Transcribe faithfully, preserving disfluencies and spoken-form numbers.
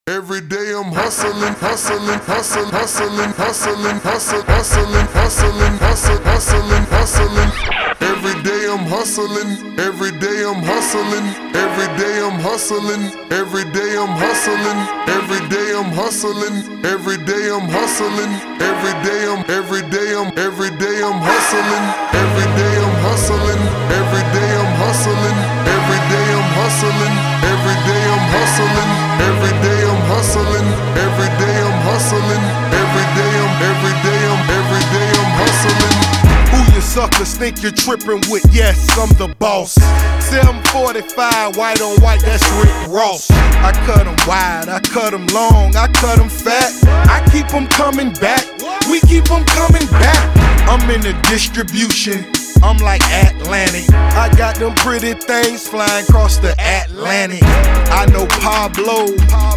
Every day I'm hustling, hustling, hustling, hustling, hustling, hustling, hustling, hustling, hustling, hustling, hustling. Every day I'm hustling, every day I'm hustling, every day I'm hustling, every day I'm hustling, every day I'm hustling, every day I'm hustling, every day I'm, every day I'm, every day I'm hustling, every day I'm hustling, every day I'm hustling, every day I'm hustling, every day I'm hustling, every day I'm hustling, every day I'm hustling, every day I'm, every day I'm, every day I'm hustling. Who you suckers think you're tripping with? Yes, I'm the boss. seven forty-five, white on white, that's Rick Ross. I cut 'em wide, I cut 'em long, I cut 'em fat. I keep 'em coming back, we keep 'em coming back. I'm in the distribution, I'm like Atlantic. I got them pretty things flying across the Atlantic. I know Pablo,